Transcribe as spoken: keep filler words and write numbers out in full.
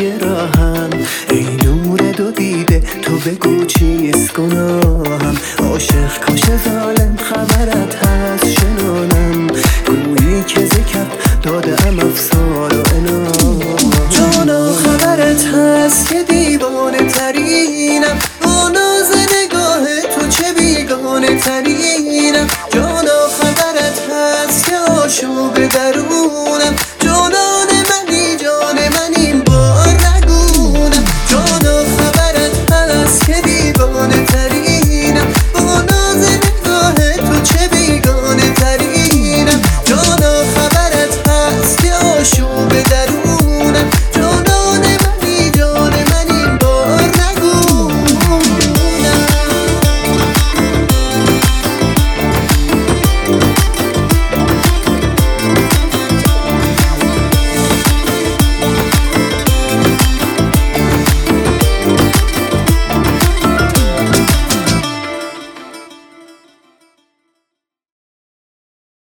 توی راهم، ای نور دو دیده تو بگو چیست گناهم. عاشق کاش ظالم خبرت هست شنانم، گویی که ذکر دادم افسار و انام. جانا خبرت هست که دیوانه ترینم،